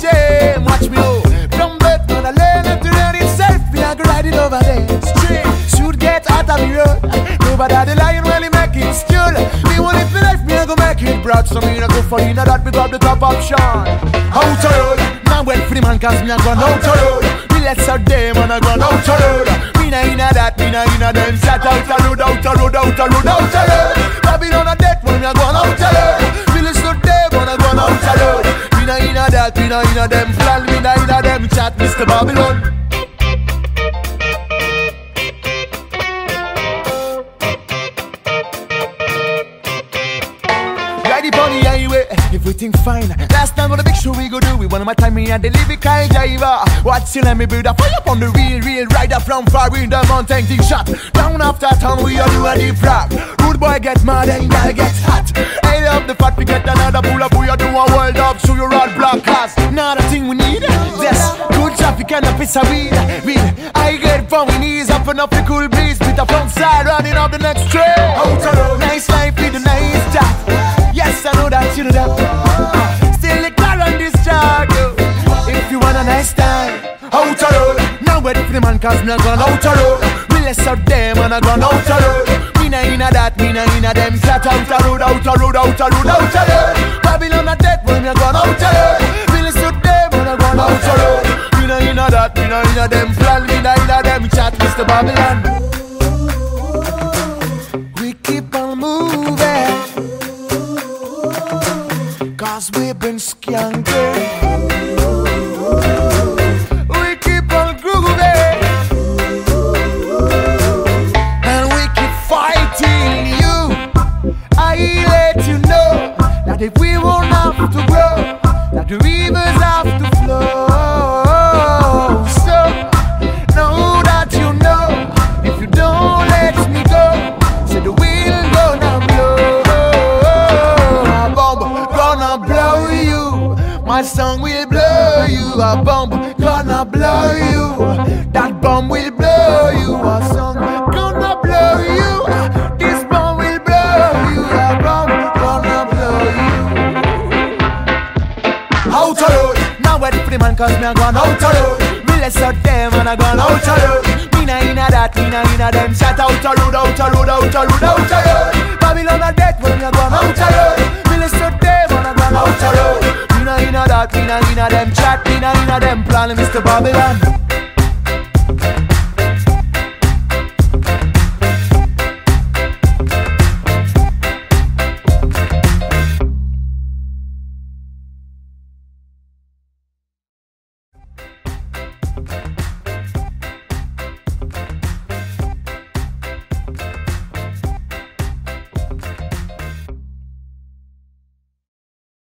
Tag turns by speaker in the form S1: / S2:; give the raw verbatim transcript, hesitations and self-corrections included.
S1: shame. Watch me oh. From birth on a lane to learn itself, me I go ride it over there. Straight, should get out of the road. Nobody the lion when he make it still. Me want it for life, me I go make it broad. So me I go for you, now that pick up the top option. Out the road, now wait for the man cause me I go out the road. Me let's out them and I go out the road. Me na inna that, me na inna them. Shut out the road, out the road, out the road, out the road. Babylon a death when me I go out the road. Me let's out them and I go out the road. Me na inna that, me na inna them. Plan me na inna them. Chat Mister Babylon. On the highway, everything fine. Last time on the big show we go do it. One of my time me and the lyric kind driver. Watch you let me build a fire up on the real, real rider from far in the mountain. Thing shot down after town. We all do a deep rock. Rude boy get mad and girl get hot. I love the fact we get another pull up. We all do a world up. So you're all black cast. Not a thing we need. Yes, good traffic and a piece of weed. Weed. I get from my knees up and up the cool breeze. With the front side running up the next train. Nice life with a nice job. Yes, I know that you know that. Still the car on this track. If you want a nice time, out the road. Now wait for the man cause me a gone out the road. We less out them and I gone out the road. Me na inna that, me na inna them. Flat out the road, out the road, out the road, out the road. Babylon a death when me a gone out the road. We less out them and I gone out the road. Me na inna that, me na inna them. Plan me na inna them. Chat Mister Babylon. We keep on moving. Cause we've been skanking. We keep on grooving. And we keep fighting you. I let you know that if we won't have to grow, that the rivers have to flow. So, know that you know, if you don't let me go, say the wind gonna blow. Blow you, my song will blow you. A bomb gonna blow you. That bomb will blow you. A song gonna blow you. This bomb will blow you. A bomb gonna blow you. Out the road, now wait for the man cause me a gone out the road. Me let's out them and I gone out the road. Me na inna that, me na inna them. Shout out the road, out the road, out the road, out the road. Babylon a death when me a gone out the road. Me let's out them and I gone out the road. Me na inna that, me na inna them. Chat, me na inna them. Plan Mister Babylon.